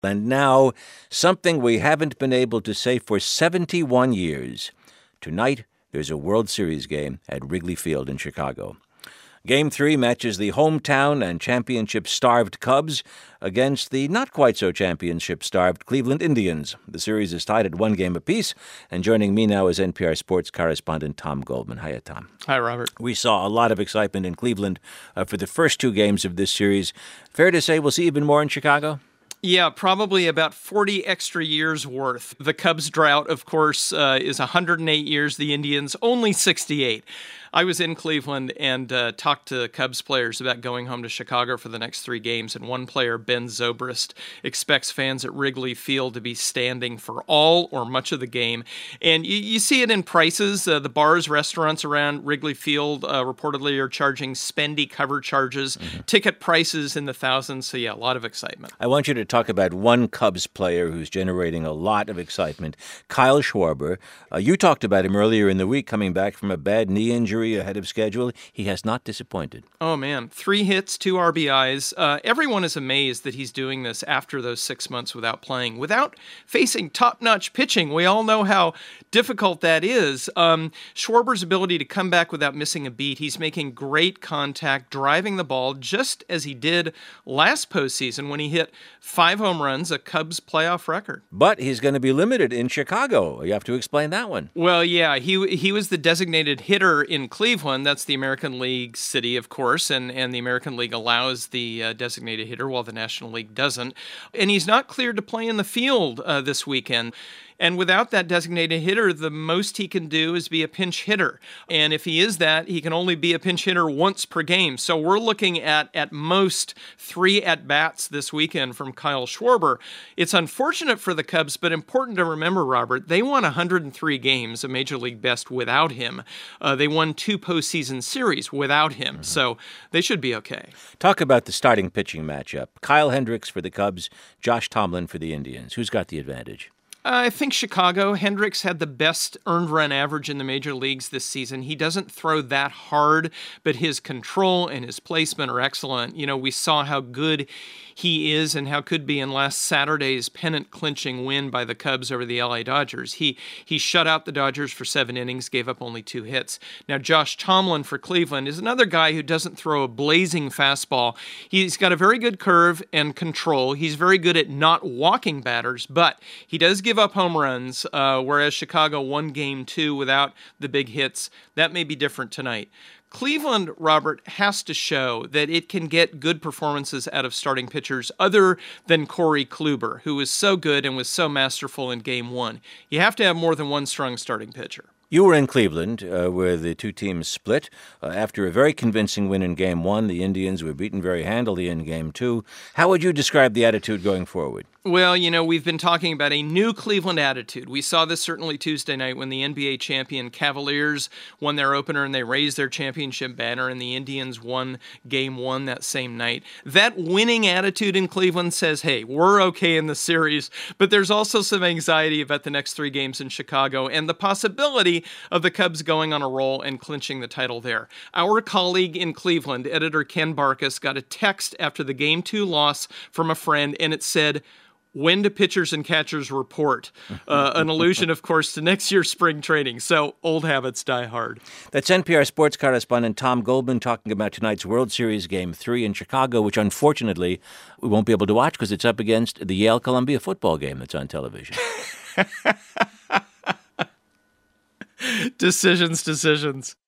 And now, something we haven't been able to say for 71 years. Tonight, there's a World Series game at Wrigley Field in Chicago. Game 3 matches the hometown and championship-starved Cubs against the not-quite-so-championship-starved Cleveland Indians. The series is tied at 1 game apiece, and joining me now is NPR sports correspondent Tom Goldman. Hiya, Tom. Hi, Robert. We saw a lot of excitement in Cleveland for the first 2 games of this series. Fair to say we'll see even more in Chicago? Yeah, probably about 40 extra years worth. The Cubs' drought, of course, is 108 years. The Indians, only 68. I was in Cleveland and talked to Cubs players about going home to Chicago for the next 3 games, and one player, Ben Zobrist, expects fans at Wrigley Field to be standing for all or much of the game. And you see it in prices. The bars, restaurants around Wrigley Field reportedly are charging spendy cover charges, ticket prices in the thousands. So, yeah, a lot of excitement. I want you to talk about one Cubs player who's generating a lot of excitement, Kyle Schwarber. You talked about him earlier in the week, coming back from a bad knee injury ahead of schedule. He has not disappointed. Oh, man. 3 hits, 2 RBIs. Everyone is amazed that he's doing this after those 6 months without playing, without facing top-notch pitching. We all know how difficult that is. Schwarber's ability to come back without missing a beat. He's making great contact, driving the ball, just as he did last postseason when he hit 5 home runs, a Cubs playoff record. But he's going to be limited in Chicago. You have to explain that one. Well, yeah, he was the designated hitter in Cleveland. That's the American League city, of course, and the American League allows the designated hitter while the National League doesn't. And he's not cleared to play in the field this weekend. And without that designated hitter, the most he can do is be a pinch hitter. And if he is that, he can only be a pinch hitter once per game. So we're looking at most 3 at-bats this weekend from Kyle Schwarber. It's unfortunate for the Cubs, but important to remember, Robert, they won 103 games, a Major League best, without him. They won 2 postseason series without him. So they should be okay. Talk about the starting pitching matchup. Kyle Hendricks for the Cubs, Josh Tomlin for the Indians. Who's got the advantage? I think Chicago. Hendricks had the best earned run average in the major leagues this season. He doesn't throw that hard, but his control and his placement are excellent. You know, we saw how good he is and how could be in last Saturday's pennant-clinching win by the Cubs over the LA Dodgers. He shut out the Dodgers for 7 innings, gave up only 2 hits. Now, Josh Tomlin for Cleveland is another guy who doesn't throw a blazing fastball. He's got a very good curve and control. He's very good at not walking batters, but he does give up home runs, whereas Chicago won Game 2 without the big hits. That may be different tonight. Cleveland, Robert, has to show that it can get good performances out of starting pitchers other than Corey Kluber, who was so good and was so masterful in Game 1. You have to have more than one strong starting pitcher. You were in Cleveland, where the 2 teams split. After a very convincing win in Game 1, the Indians were beaten very handily in Game 2. How would you describe the attitude going forward? Well, you know, we've been talking about a new Cleveland attitude. We saw this certainly Tuesday night when the NBA champion Cavaliers won their opener and they raised their championship banner, and the Indians won Game 1 that same night. That winning attitude in Cleveland says, hey, we're okay in the series, but there's also some anxiety about the next 3 games in Chicago and the possibility of the Cubs going on a roll and clinching the title there. Our colleague in Cleveland, editor Ken Barkas, got a text after the Game 2 loss from a friend, and it said, when do pitchers and catchers report? An allusion, of course, to next year's spring training. So old habits die hard. That's NPR sports correspondent Tom Goldman talking about tonight's World Series Game 3 in Chicago, which unfortunately we won't be able to watch because it's up against the Yale-Columbia football game that's on television. Decisions.